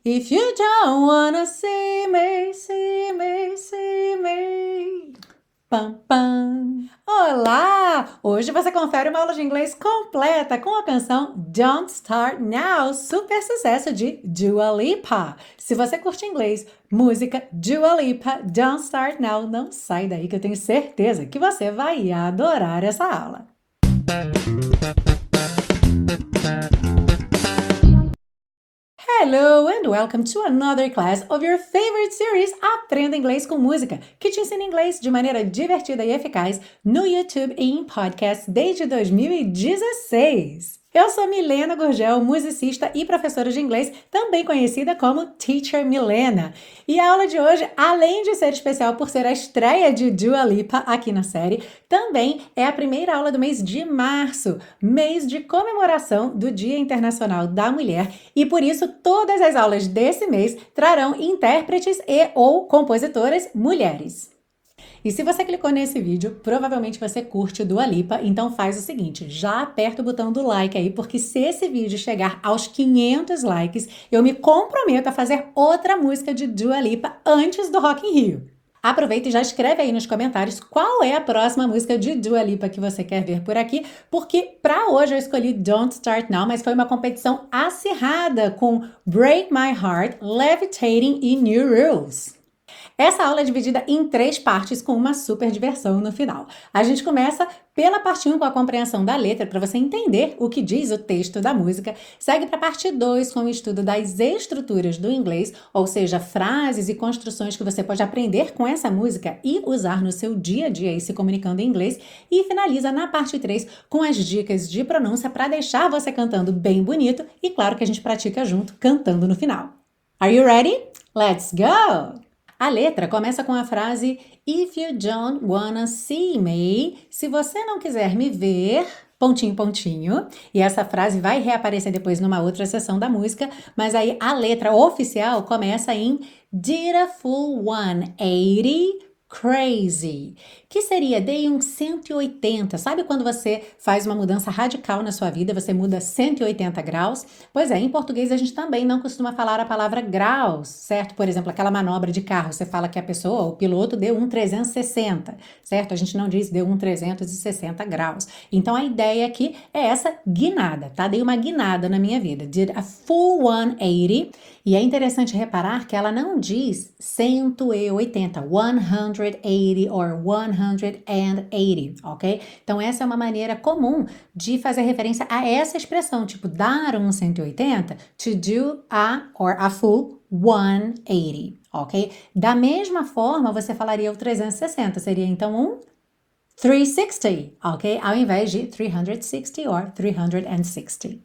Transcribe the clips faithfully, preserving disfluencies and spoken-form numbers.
If you don't wanna see me, see me, see me. Pam, pam. Olá! Hoje você confere uma aula de inglês completa com a canção Don't Start Now, super sucesso de Dua Lipa. Se você curte inglês, música Dua Lipa, Don't Start Now, não sai daí que eu tenho certeza que você vai adorar essa aula. Hello and welcome to another class of your favorite series Aprenda Inglês com Música, que te ensina inglês de maneira divertida e eficaz no YouTube e em podcast desde dois mil e dezesseis. Eu sou Milena Gurgel, musicista e professora de inglês, também conhecida como Teacher Milena. E a aula de hoje, além de ser especial por ser a estreia de Dua Lipa aqui na série, também é a primeira aula do mês de março, mês de comemoração do Dia Internacional da Mulher, e por isso todas as aulas desse mês trarão intérpretes e ou compositoras mulheres. E se você clicou nesse vídeo, provavelmente você curte Dua Lipa, então faz o seguinte, já aperta o botão do like aí, porque se esse vídeo chegar aos quinhentos likes, eu me comprometo a fazer outra música de Dua Lipa antes do Rock in Rio. Aproveita e já escreve aí nos comentários qual é a próxima música de Dua Lipa que você quer ver por aqui, porque para hoje eu escolhi Don't Start Now, mas foi uma competição acirrada com Break My Heart, Levitating e New Rules. Essa aula é dividida em três partes com uma super diversão no final. A gente começa pela parte um com a compreensão da letra, para você entender o que diz o texto da música. Segue para a parte dois com o estudo das estruturas do inglês, ou seja, frases e construções que você pode aprender com essa música e usar no seu dia a dia aí se comunicando em inglês. E finaliza na parte três com as dicas de pronúncia para deixar você cantando bem bonito e claro que a gente pratica junto cantando no final. Are you ready? Let's go! A letra começa com a frase If you don't wanna see me, se você não quiser me ver, pontinho, pontinho, e essa frase vai reaparecer depois numa outra seção da música, mas aí a letra oficial começa em Did a full one eighty crazy, que seria dei um cento e oitenta, sabe quando você faz uma mudança radical na sua vida, você muda cento e oitenta graus? Pois é, em português a gente também não costuma falar a palavra graus, certo? Por exemplo, aquela manobra de carro, você fala que a pessoa, o piloto deu um trezentos e sessenta, certo? A gente não diz deu um trezentos e sessenta graus. Então a ideia aqui é essa guinada, tá? Dei uma guinada na minha vida, did a full one eighty, e é interessante reparar que ela não diz cento e oitenta, cento e oitenta or cento e oitenta, ok? Então essa é uma maneira comum de fazer referência a essa expressão, tipo dar um cento e oitenta, to do a or a full cento e oitenta, ok? Da mesma forma você falaria o trezentos e sessenta, seria então um trezentos e sessenta, ok? Ao invés de trezentos e sessenta or trezentos e sessenta.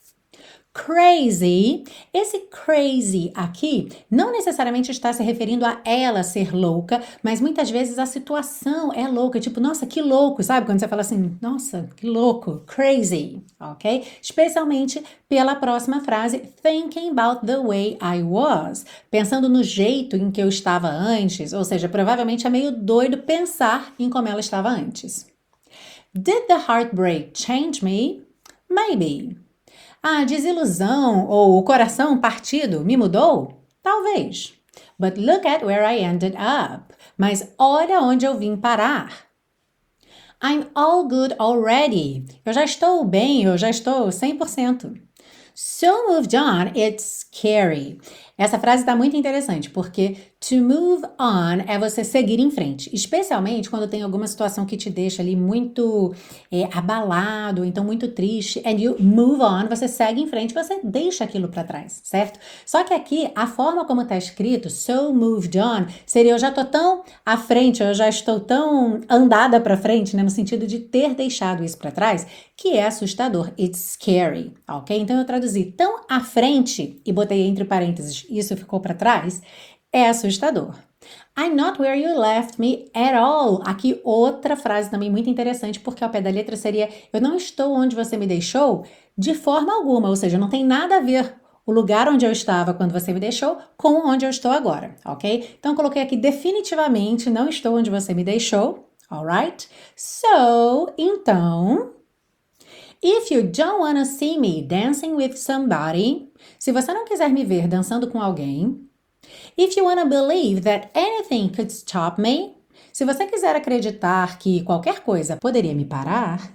Crazy, esse crazy aqui não necessariamente está se referindo a ela ser louca, mas muitas vezes a situação é louca, tipo, nossa, que louco, sabe? Quando você fala assim, nossa, que louco, crazy, ok? Especialmente pela próxima frase, thinking about the way I was, pensando no jeito em que eu estava antes, ou seja, provavelmente é meio doido pensar em como ela estava antes. Did the heartbreak change me? Maybe. A desilusão ou o coração partido me mudou? Talvez. But look at where I ended up. Mas olha onde eu vim parar. I'm all good already. Eu já estou bem, eu já estou cem por cento. So moved on, it's scary. Essa frase está muito interessante, porque to move on é você seguir em frente, especialmente quando tem alguma situação que te deixa ali muito é, abalado, então muito triste, and you move on, você segue em frente, você deixa aquilo para trás, certo? Só que aqui, a forma como está escrito, so moved on, seria eu já tô tão à frente, eu já estou tão andada para frente, né, no sentido de ter deixado isso para trás, que é assustador, it's scary, ok? Então eu traduzi tão à frente e botei entre parênteses, isso ficou para trás, é assustador. I'm not where you left me at all. Aqui outra frase também muito interessante, porque ao pé da letra seria eu não estou onde você me deixou de forma alguma, ou seja, não tem nada a ver o lugar onde eu estava quando você me deixou com onde eu estou agora, ok? Então coloquei aqui definitivamente não estou onde você me deixou, alright? So, então, if you don't wanna see me dancing with somebody, Se você não quiser me ver dançando com alguém. If you wanna believe that anything could stop me. Se você quiser acreditar que qualquer coisa poderia me parar.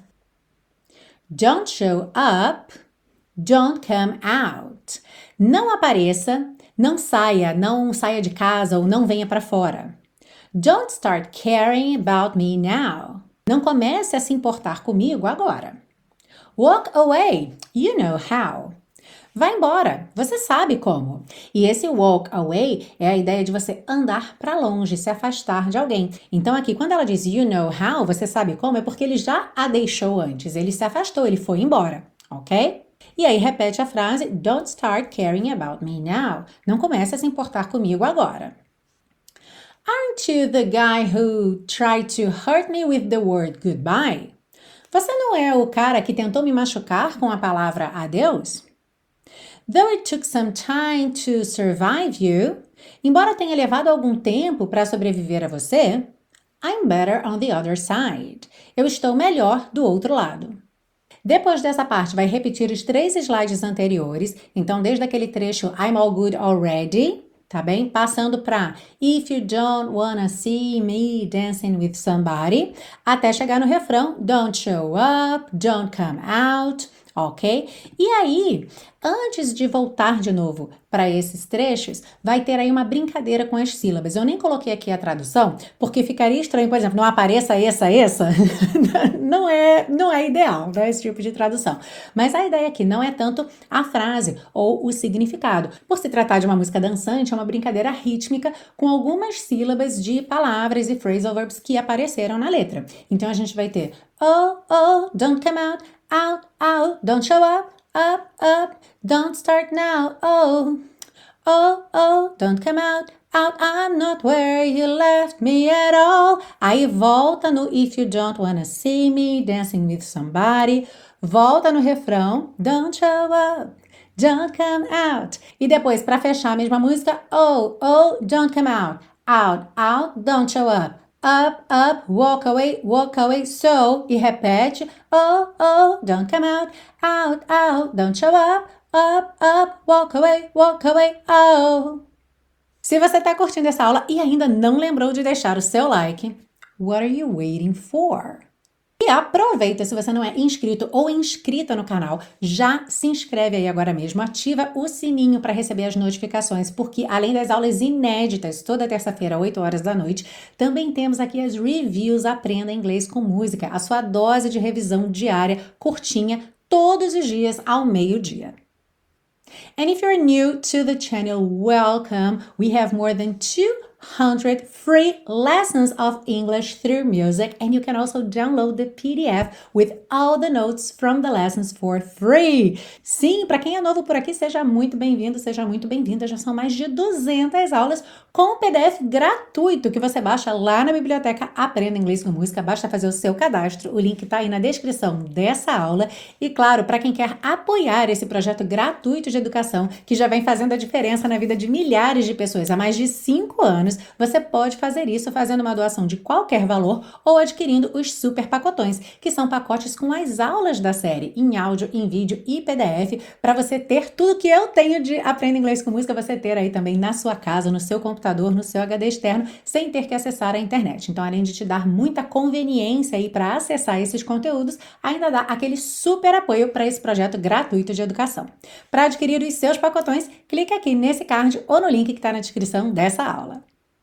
Don't show up. Don't come out. Não apareça, não saia, não saia de casa ou não venha para fora. Don't start caring about me now. Não comece a se importar comigo agora. Walk away. You know how. Vá embora, você sabe como. E esse walk away é a ideia de você andar para longe, se afastar de alguém. Então aqui, quando ela diz you know how, você sabe como, é porque ele já a deixou antes. Ele se afastou, ele foi embora, ok? E aí repete a frase, don't start caring about me now. Não comece a se importar comigo agora. Aren't you the guy who tried to hurt me with the word goodbye? Você não é o cara que tentou me machucar com a palavra adeus? Though it took some time to survive you, embora tenha levado algum tempo para sobreviver a você, I'm better on the other side. Eu estou melhor do outro lado. Depois dessa parte, vai repetir os três slides anteriores. Então, desde aquele trecho I'm all good already, tá bem? Passando para If you don't wanna see me dancing with somebody, até chegar no refrão Don't show up, don't come out, ok? E aí, antes de voltar de novo para esses trechos, vai ter aí uma brincadeira com as sílabas. Eu nem coloquei aqui a tradução, porque ficaria estranho, por exemplo, não apareça essa, essa. não, é, não é ideal, né, esse tipo de tradução. Mas a ideia aqui não é tanto a frase ou o significado. Por se tratar de uma música dançante, é uma brincadeira rítmica com algumas sílabas de palavras e phrasal verbs que apareceram na letra. Então, a gente vai ter oh, oh, don't come out, out, out, don't show up, up, up, don't start now, oh, oh, oh, don't come out, out, I'm not where you left me at all. Aí volta no If you don't wanna see me dancing with somebody, volta no refrão, don't show up, don't come out. E depois, para fechar a mesma música, oh, oh, don't come out, out, out, don't show up. Up, up, walk away, walk away, so, e repete, oh, oh, don't come out, out, out, don't show up, up, up, walk away, walk away, oh. Se você está curtindo essa aula e ainda não lembrou de deixar o seu like, what are you waiting for? E aproveita, se você não é inscrito ou inscrita no canal, já se inscreve aí agora mesmo, ativa o sininho para receber as notificações, porque além das aulas inéditas, toda terça-feira, oito horas da noite, também temos aqui as reviews Aprenda Inglês com Música, a sua dose de revisão diária, curtinha, todos os dias ao meio-dia. And if you're new to the channel, welcome. We have more than two hundred free lessons of English through music, and you can also download the P D F with all the notes from the lessons for free. Sim, para quem é novo por aqui, seja muito bem-vindo, seja muito bem-vinda. Já são mais de duzentas aulas com P D F gratuito que você baixa lá na biblioteca Aprenda Inglês com Música. Basta fazer o seu cadastro, o link está aí na descrição dessa aula. E claro, para quem quer apoiar esse projeto gratuito de educação, que já vem fazendo a diferença na vida de milhares de pessoas há mais de cinco anos, você pode fazer isso fazendo uma doação de qualquer valor ou adquirindo os super pacotões, que são pacotes com as aulas da série, em áudio, em vídeo e P D F, para você ter tudo que eu tenho de Aprenda Inglês com Música, você ter aí também na sua casa, no seu computador, no seu H D externo, sem ter que acessar a internet. Então, além de te dar muita conveniência aí para acessar esses conteúdos, ainda dá aquele super apoio para esse projeto gratuito de educação. Para adquirir os seus pacotões, clique aqui nesse card ou no link que está na descrição dessa aula.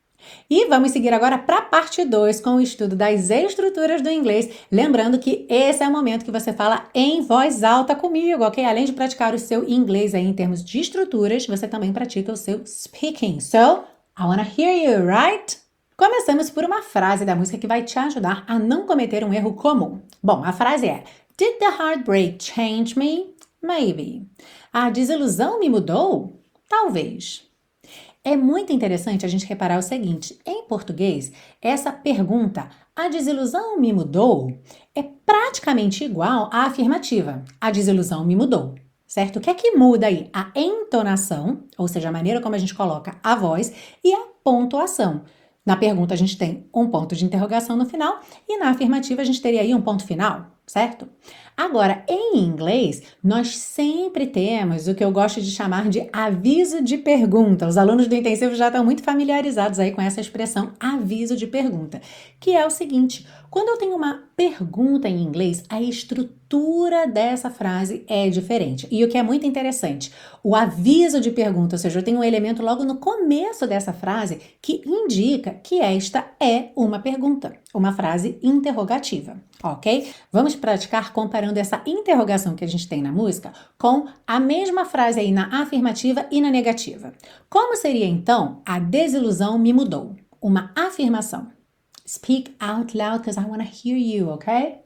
E vamos seguir agora para a parte dois com o estudo das estruturas do inglês, lembrando que esse é o momento que você fala em voz alta comigo, ok? Além de praticar o seu inglês aí em termos de estruturas, você também pratica o seu speaking. So, I wanna hear you, right? Começamos por uma frase da música que vai te ajudar a não cometer um erro comum. Bom, a frase é Did the heartbreak change me? Maybe. A desilusão me mudou? Talvez. É muito interessante a gente reparar o seguinte, em português, essa pergunta, a desilusão me mudou, é praticamente igual à afirmativa, a desilusão me mudou, certo? O que é que muda aí? A entonação, ou seja, a maneira como a gente coloca a voz e a pontuação. Na pergunta a gente tem um ponto de interrogação no final e na afirmativa a gente teria aí um ponto final, certo? Agora, em inglês, nós sempre temos o que eu gosto de chamar de aviso de pergunta. Os alunos do intensivo já estão muito familiarizados aí com essa expressão aviso de pergunta, que é o seguinte: quando eu tenho uma pergunta em inglês, a estrutura dessa frase é diferente. E o que é muito interessante, o aviso de pergunta, ou seja, eu tenho um elemento logo no começo dessa frase que indica que esta é uma pergunta, uma frase interrogativa, ok? Vamos praticar comparando essa interrogação que a gente tem na música com a mesma frase aí na afirmativa e na negativa. Como seria então a desilusão me mudou? Uma afirmação. Speak out loud because I want to hear you, okay?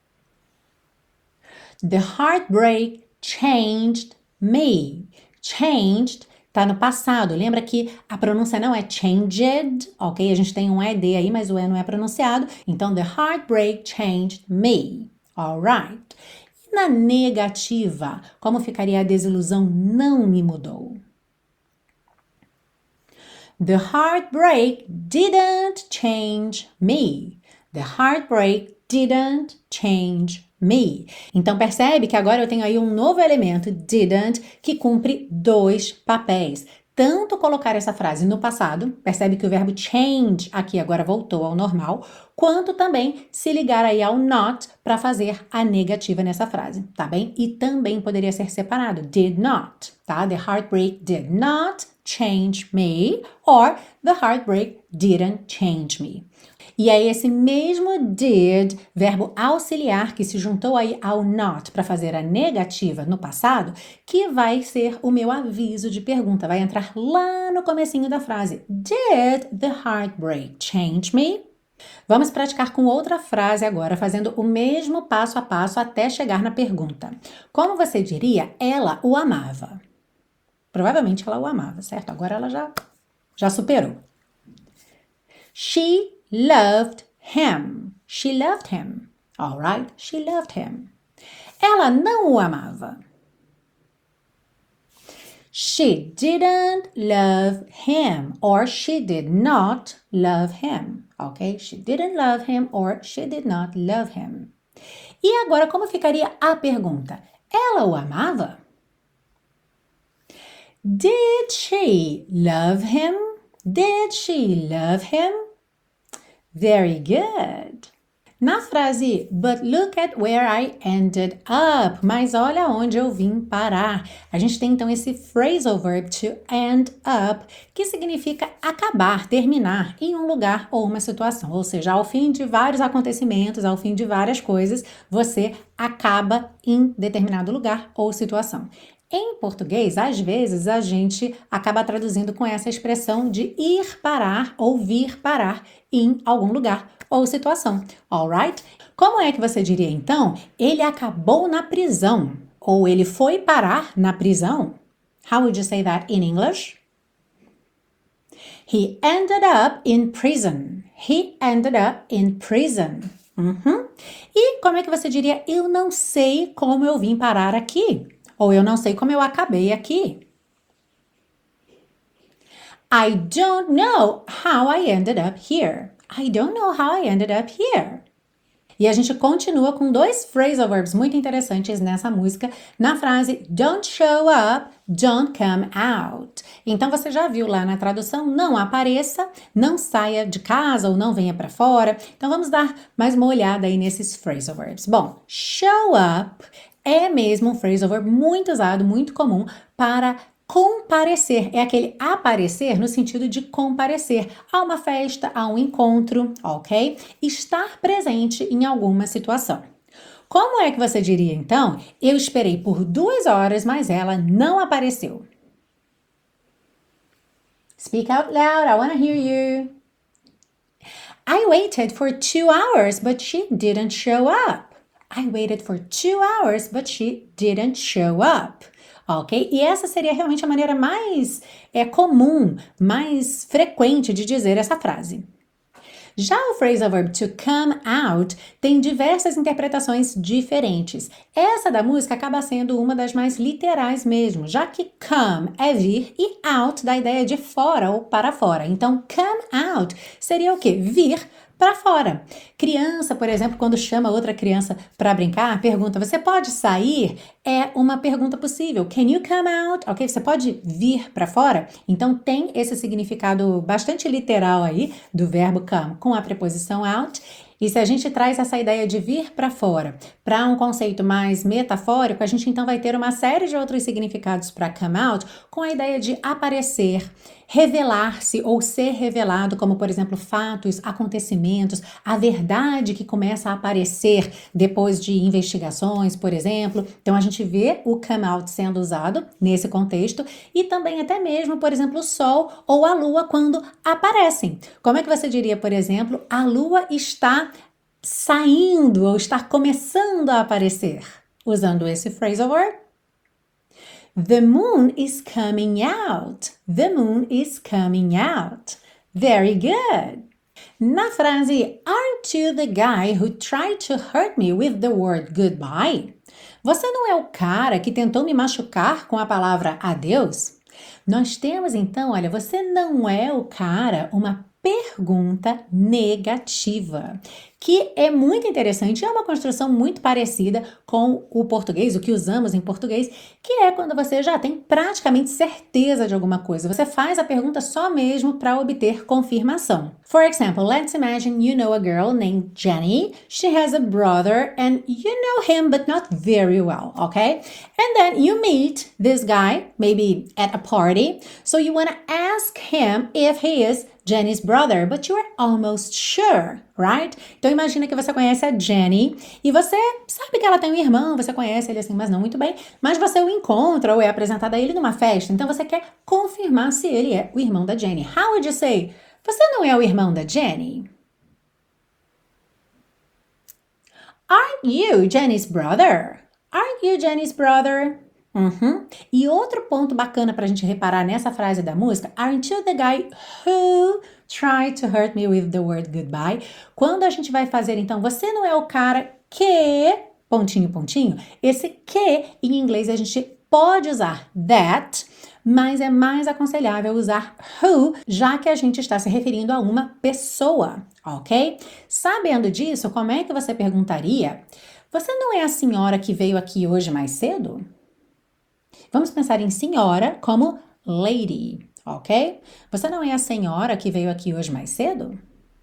The heartbreak changed me. Changed tá no passado. Lembra que a pronúncia não é changed, ok? A gente tem um E D aí, mas o E não é pronunciado. Então, the heartbreak changed me. Alright. E na negativa, como ficaria a desilusão não me mudou? The heartbreak didn't change me. The heartbreak didn't change me. Então percebe que agora eu tenho aí um novo elemento, didn't, que cumpre dois papéis. Tanto colocar essa frase no passado, percebe que o verbo change aqui agora voltou ao normal, quanto também se ligar aí ao not para fazer a negativa nessa frase, tá bem? E também poderia ser separado, did not, tá? The heartbreak did not change me, or the heartbreak didn't change me. E é esse mesmo did, verbo auxiliar que se juntou aí ao not para fazer a negativa no passado, que vai ser o meu aviso de pergunta. Vai entrar lá no comecinho da frase. Did the heartbreak change me? Vamos praticar com outra frase agora, fazendo o mesmo passo a passo até chegar na pergunta. Como você diria, ela o amava? Provavelmente ela o amava, certo? Agora ela já, já superou. She loved him. She loved him. All right? She loved him. Ela não o amava. She didn't love him, or she did not love him. Ok? She didn't love him, or she did not love him. E agora, como ficaria a pergunta? Ela o amava? Did she love him? Did she love him? Very good. Na frase, but look at where I ended up. Mas olha onde eu vim parar. A gente tem então esse phrasal verb to end up, que significa acabar, terminar em um lugar ou uma situação. Ou seja, ao fim de vários acontecimentos, ao fim de várias coisas, você acaba em determinado lugar ou situação. Em português, às vezes, a gente acaba traduzindo com essa expressão de ir parar ou vir parar em algum lugar ou situação, alright? Como é que você diria, então, ele acabou na prisão? Ou ele foi parar na prisão? How would you say that in English? He ended up in prison. He ended up in prison. Uhum. E como é que você diria, eu não sei como eu vim parar aqui? Ou eu não sei como eu acabei aqui. I don't know how I ended up here. I don't know how I ended up here. E a gente continua com dois phrasal verbs muito interessantes nessa música, na frase don't show up, don't come out. Então você já viu lá na tradução, não apareça, não saia de casa ou não venha para fora. Então vamos dar mais uma olhada aí nesses phrasal verbs. Bom, show up é mesmo um phrasal verb muito usado, muito comum para comparecer. É aquele aparecer no sentido de comparecer a uma festa, a um encontro, ok? Estar presente em alguma situação. Como é que você diria então? Eu esperei por duas horas, mas ela não apareceu. Speak out loud, I want to hear you. I waited for two hours, but she didn't show up. I waited for two hours, but she didn't show up. Ok? E essa seria realmente a maneira mais é, comum, mais frequente de dizer essa frase. Já o phrasal verb to come out tem diversas interpretações diferentes. Essa da música acaba sendo uma das mais literais mesmo, já que come é vir e out dá a ideia de fora ou para fora. Então, come out seria o quê? Vir para fora. Criança, por exemplo, quando chama outra criança para brincar, pergunta: você pode sair? É uma pergunta possível. Can you come out? Ok? Você pode vir para fora? Então tem esse significado bastante literal aí do verbo come com a preposição out. E se a gente traz essa ideia de vir para fora para um conceito mais metafórico, a gente então vai ter uma série de outros significados para come out com a ideia de aparecer, revelar-se ou ser revelado, como por exemplo fatos, acontecimentos, a verdade que começa a aparecer depois de investigações, por exemplo. Então a gente vê o come out sendo usado nesse contexto e também até mesmo, por exemplo, o sol ou a lua quando aparecem. Como é que você diria, por exemplo, a lua está saindo ou está começando a aparecer? Usando esse phrasal verb. The moon is coming out. The moon is coming out. Very good. Na frase Aren't you the guy who tried to hurt me with the word goodbye? Você não é o cara que tentou me machucar com a palavra adeus? Nós temos então, olha, você não é o cara, uma pergunta negativa, que é muito interessante, é uma construção muito parecida com o português, o que usamos em português, que é quando você já tem praticamente certeza de alguma coisa. Você faz a pergunta só mesmo para obter confirmação. For example, let's imagine you know a girl named Jenny. She has a brother and you know him but not very well, okay? And then you meet this guy, maybe at a party, so you want to ask him if he is Jenny's brother, but you are almost sure, right? Então imagina que você conhece a Jenny e você sabe que ela tem um irmão, você conhece ele assim, mas não muito bem, mas você o encontra ou é apresentado a ele numa festa, então você quer confirmar se ele é o irmão da Jenny. How would you say? Você não é o irmão da Jenny? Aren't you Jenny's brother? Aren't you Jenny's brother? Uhum. E outro ponto bacana pra gente reparar nessa frase da música, Aren't you the guy who tried to hurt me with the word goodbye? Quando a gente vai fazer, então, você não é o cara que, pontinho, pontinho, esse que em inglês a gente pode usar that, mas é mais aconselhável usar who, já que a gente está se referindo a uma pessoa, ok? Sabendo disso, como é que você perguntaria? Você não é a senhora que veio aqui hoje mais cedo? Vamos pensar em senhora como lady, ok? Você não é a senhora que veio aqui hoje mais cedo?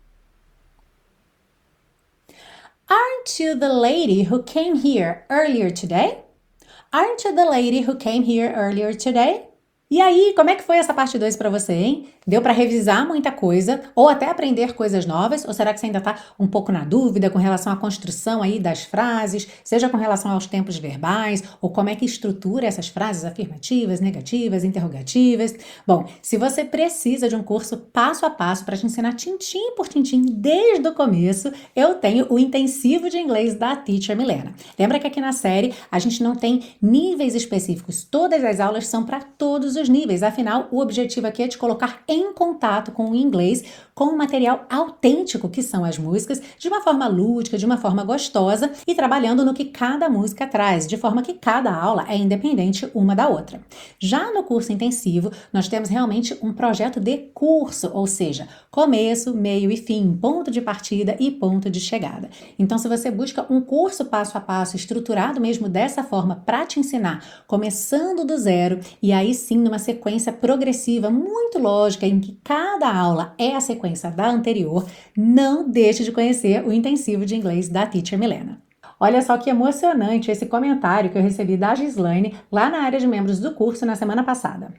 Aren't you the lady who came here earlier today? Aren't you the lady who came here earlier today? E aí, como é que foi essa parte dois para você, hein? Deu para revisar muita coisa ou até aprender coisas novas? Ou será que você ainda está um pouco na dúvida com relação à construção aí das frases, seja com relação aos tempos verbais ou como é que estrutura essas frases afirmativas, negativas, interrogativas? Bom, se você precisa de um curso passo a passo para te ensinar tintim por tintim desde o começo, eu tenho o intensivo de inglês da Teacher Milena. Lembra que aqui na série a gente não tem níveis específicos, todas as aulas são para todos os níveis, afinal o objetivo aqui é te colocar em contato com o inglês, com o material autêntico que são as músicas, de uma forma lúdica, de uma forma gostosa e trabalhando no que cada música traz, de forma que cada aula é independente uma da outra. Já no curso intensivo, nós temos realmente um projeto de curso, ou seja, começo, meio e fim, ponto de partida e ponto de chegada. Então, se você busca um curso passo a passo, estruturado mesmo dessa forma para te ensinar, começando do zero e aí sim numa sequência progressiva muito lógica em que cada aula é a sequência da anterior, não deixe de conhecer o intensivo de inglês da Teacher Milena. Olha só que emocionante esse comentário que eu recebi da Gislaine lá na área de membros do curso na semana passada.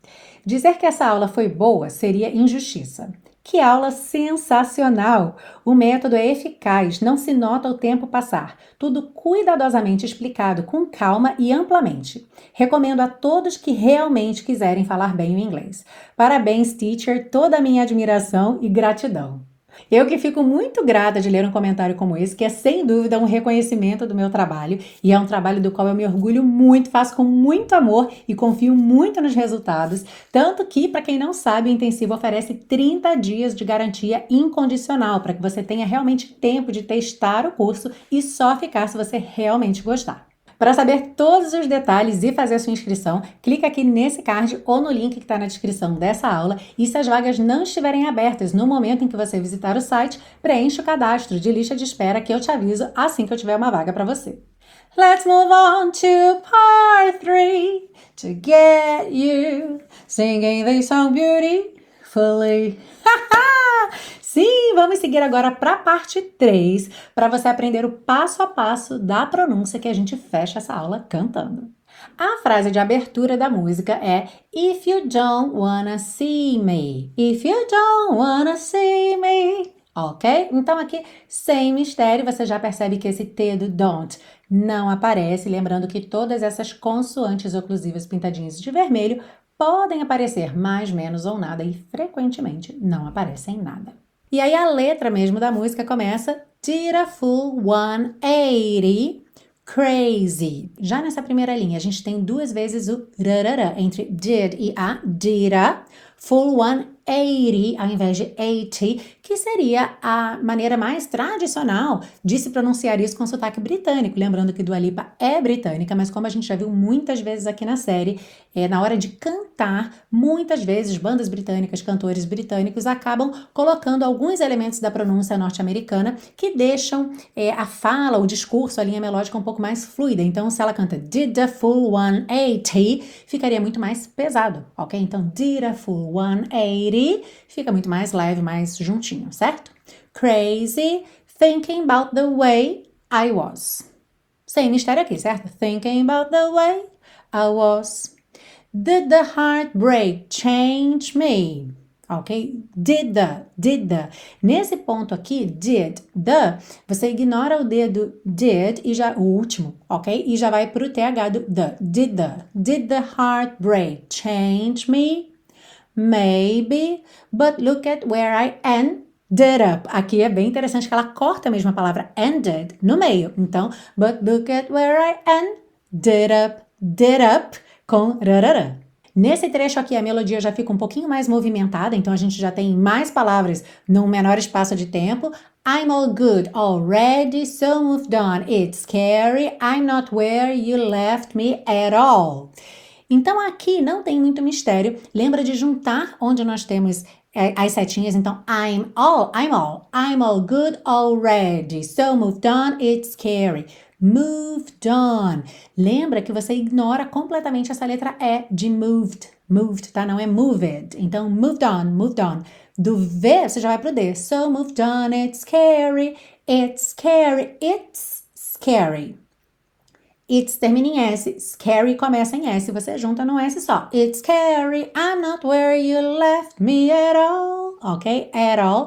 Dizer que essa aula foi boa seria injustiça. Que aula sensacional! O método é eficaz, não se nota o tempo passar. Tudo cuidadosamente explicado, com calma e amplamente. Recomendo a todos que realmente quiserem falar bem o inglês. Parabéns, teacher, toda a minha admiração e gratidão. Eu que fico muito grata de ler um comentário como esse, que é sem dúvida um reconhecimento do meu trabalho e é um trabalho do qual eu me orgulho muito, faço com muito amor e confio muito nos resultados, tanto que, para quem não sabe, o Intensivo oferece trinta dias de garantia incondicional para que você tenha realmente tempo de testar o curso e só ficar se você realmente gostar. Para saber todos os detalhes e fazer a sua inscrição, clica aqui nesse card ou no link que está na descrição dessa aula. E se as vagas não estiverem abertas no momento em que você visitar o site, preencha o cadastro de lista de espera que eu te aviso assim que eu tiver uma vaga para você. Let's move on to part three to get you singing this song beautifully. Sim, vamos seguir agora para a parte três, para você aprender o passo a passo da pronúncia que a gente fecha essa aula cantando. A frase de abertura da música é If you don't wanna see me, if you don't wanna see me, ok? Então aqui, sem mistério, você já percebe que esse T do don't não aparece, lembrando que todas essas consoantes oclusivas pintadinhas de vermelho podem aparecer mais, menos ou nada e frequentemente não aparecem nada. E aí a letra mesmo da música começa Did a full one eighty, crazy. Já nessa primeira linha a gente tem duas vezes o rarara entre did e a dira, full one eighty ao invés de eighty, que seria a maneira mais tradicional de se pronunciar isso com sotaque britânico. Lembrando que Dua Lipa é britânica, mas como a gente já viu muitas vezes aqui na série, é, na hora de cantar, muitas vezes bandas britânicas, cantores britânicos acabam colocando alguns elementos da pronúncia norte-americana que deixam é, a fala, o discurso, a linha melódica um pouco mais fluida. Então, se ela canta did a full one eighty, ficaria muito mais pesado, ok? Então, did a full one eighty fica muito mais leve, mais juntinho, certo? Crazy, thinking about the way I was. Sem mistério aqui, certo? Thinking about the way I was. Did the heartbreak change me? Ok? Did the, did the. Nesse ponto aqui, did the, você ignora o dedo did e já, o último, ok? E já vai pro T H do the. Did the, did the heartbreak change me? Maybe, but look at where I ended up. Aqui é bem interessante que ela corta mesmo a palavra ended no meio. Então, but look at where I ended up, did up, com rarara. Nesse trecho aqui a melodia já fica um pouquinho mais movimentada, então a gente já tem mais palavras num menor espaço de tempo. I'm all good already, so moved on. It's scary, I'm not where you left me at all. Então aqui não tem muito mistério, lembra de juntar onde nós temos é, as setinhas, então I'm all, I'm all, I'm all good already, so moved on, it's scary, moved on. Lembra que você ignora completamente essa letra E de moved, moved, tá? Não é moved, então moved on, moved on. Do V você já vai pro D, so moved on, it's scary, it's scary, it's scary. It's termina em S, scary começa em S, você junta no S só. It's scary, I'm not where you left me at all, ok? At all.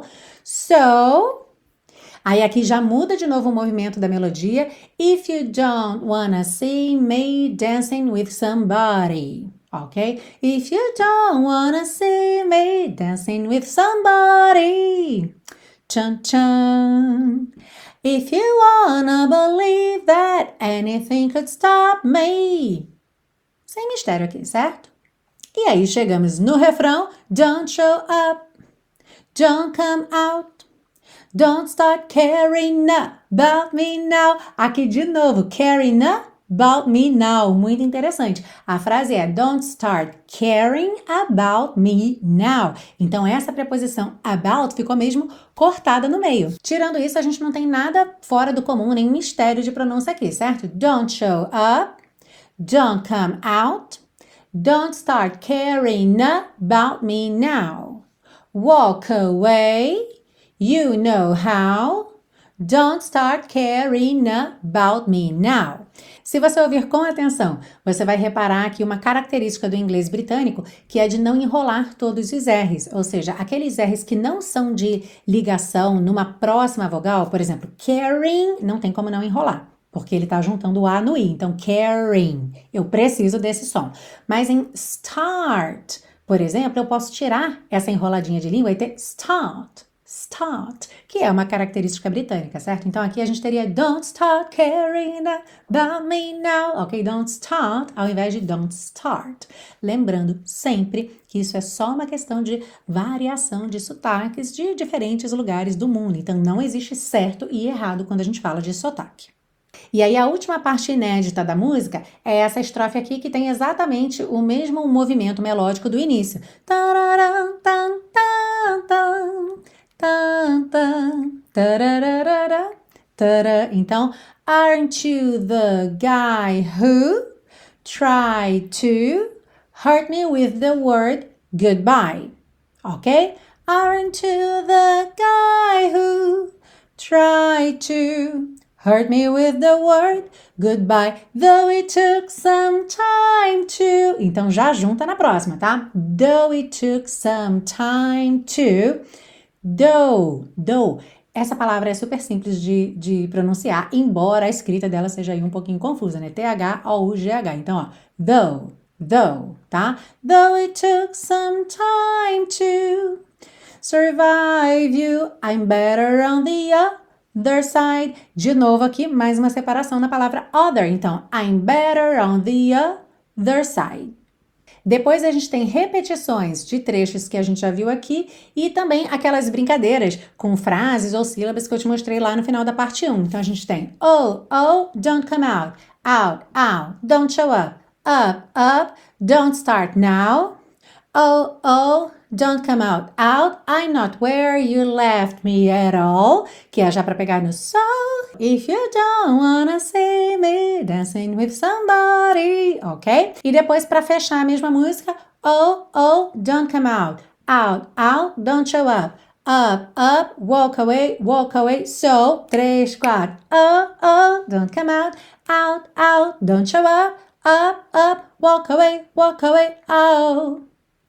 So, aí aqui já muda de novo o movimento da melodia. If you don't wanna see me dancing with somebody, ok? If you don't wanna see me dancing with somebody, tchan tchan. If you wanna believe that anything could stop me. Sem mistério aqui, certo? E aí chegamos no refrão. Don't show up, don't come out, don't start caring about me now. Aqui de novo, caring about me now. Muito interessante. A frase é don't start caring about me now. Então essa preposição about ficou mesmo cortada no meio. Tirando isso, a gente não tem nada fora do comum, nem mistério de pronúncia aqui, certo? Don't show up, don't come out, don't start caring about me now. Walk away, you know how. Don't start caring about me now. Se você ouvir com atenção, você vai reparar aqui uma característica do inglês britânico, que é de não enrolar todos os R's, ou seja, aqueles R's que não são de ligação numa próxima vogal, por exemplo, caring, não tem como não enrolar, porque ele está juntando o A no I, então caring, eu preciso desse som. Mas em start, por exemplo, eu posso tirar essa enroladinha de língua e ter start. Start, que é uma característica britânica, certo? Então aqui a gente teria don't start caring about me now, ok? Don't start ao invés de don't start. Lembrando sempre que isso é só uma questão de variação de sotaques de diferentes lugares do mundo. Então não existe certo e errado quando a gente fala de sotaque. E aí a última parte inédita da música é essa estrofe aqui que tem exatamente o mesmo movimento melódico do início. Tararam, tan, tan, tan, tan, tan, tarararara, tara. Então, aren't you the guy who tried to hurt me with the word goodbye? Ok? Aren't you the guy who tried to hurt me with the word goodbye, though it took some time to. Então já junta na próxima, tá? Though it took some time to. Though, though. Essa palavra é super simples de, de pronunciar, embora a escrita dela seja aí um pouquinho confusa, né? T H O U G H. Então, ó, though, though, tá? Though it took some time to survive you, I'm better on the other side. De novo aqui, mais uma separação na palavra other. Então, I'm better on the other side. Depois a gente tem repetições de trechos que a gente já viu aqui e também aquelas brincadeiras com frases ou sílabas que eu te mostrei lá no final da parte um. Então a gente tem oh, oh, don't come out, out, out, don't show up, up, up, don't start now, oh, oh, don't come out, out, I'm not where you left me at all, que é já para pegar no so. If you don't wanna see me dancing with somebody, ok? E depois para fechar a mesma música, oh, oh, don't come out, out, out, don't show up, up, up, walk away, walk away, so, três, quatro, oh, oh, don't come out, out, out, don't show up, up, up, walk away, walk away, oh.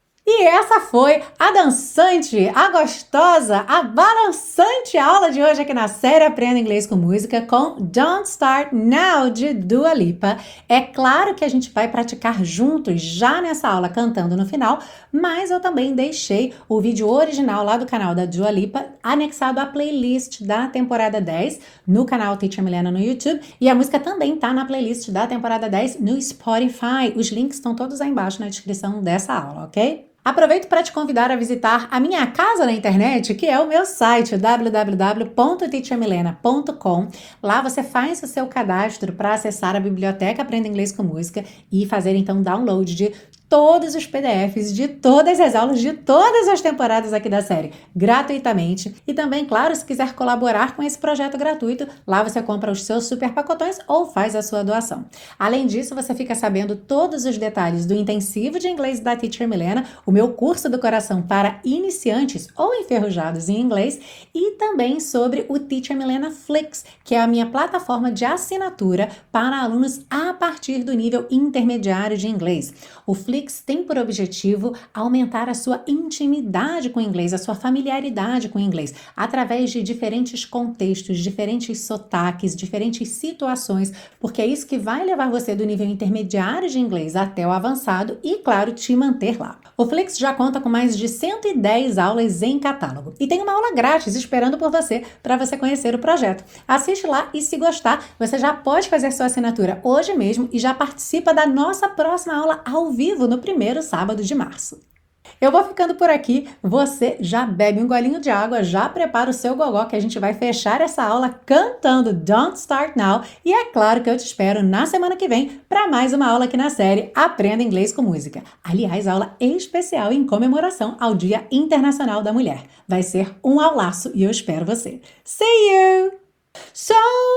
E essa foi a dançante, a gostosa, a balançante aula de hoje aqui na série Aprenda Inglês com Música com Don't Start Now, de Dua Lipa. É claro que a gente vai praticar juntos já nessa aula cantando no final, mas eu também deixei o vídeo original lá do canal da Dua Lipa anexado à playlist da temporada dez no canal Teacher Milena no YouTube, e a música também tá na playlist da temporada dez no Spotify. Os links estão todos aí embaixo na descrição dessa aula, ok? Aproveito para te convidar a visitar a minha casa na internet, que é o meu site, w w w ponto teacher milena ponto com. Lá você faz o seu cadastro para acessar a biblioteca Aprenda Inglês com Música e fazer então download de todos os P D Fs de todas as aulas de todas as temporadas aqui da série, gratuitamente. E também, claro, se quiser colaborar com esse projeto gratuito, lá você compra os seus super pacotões ou faz a sua doação. Além disso, você fica sabendo todos os detalhes do intensivo de inglês da Teacher Milena, o meu curso do coração para iniciantes ou enferrujados em inglês, e também sobre o Teacher Milena Flix, que é a minha plataforma de assinatura para alunos a partir do nível intermediário de inglês. O Flix tem por objetivo aumentar a sua intimidade com o inglês, a sua familiaridade com o inglês, através de diferentes contextos, diferentes sotaques, diferentes situações, porque é isso que vai levar você do nível intermediário de inglês até o avançado e, claro, te manter lá. O Flix já conta com mais de cento e dez aulas em catálogo e tem uma aula grátis esperando por você para você conhecer o projeto. Assiste lá e, se gostar, você já pode fazer sua assinatura hoje mesmo e já participa da nossa próxima aula ao vivo no primeiro sábado de março. Eu vou ficando por aqui, você já bebe um golinho de água, já prepara o seu gogó que a gente vai fechar essa aula cantando Don't Start Now, e é claro que eu te espero na semana que vem para mais uma aula aqui na série Aprenda Inglês com Música. Aliás, aula especial em comemoração ao Dia Internacional da Mulher. Vai ser um aulaço e eu espero você. See you! So,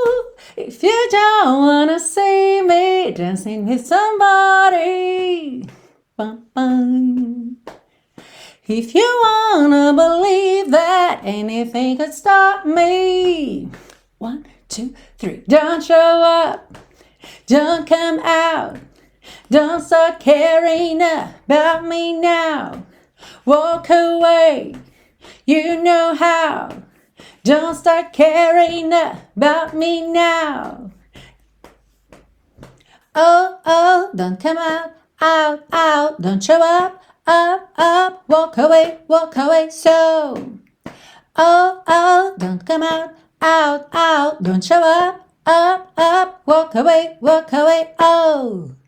if you don't wanna see me dancing with somebody, bum, bum. If you wanna believe that anything could stop me, one, two, three, don't show up, don't come out, don't start caring about me now, walk away, you know how. Don't start caring about me now. Oh, oh, don't come out, out, out, don't show up, up, up, walk away, walk away, so. Oh, oh, don't come out, out, out, don't show up, up, up, walk away, walk away, oh.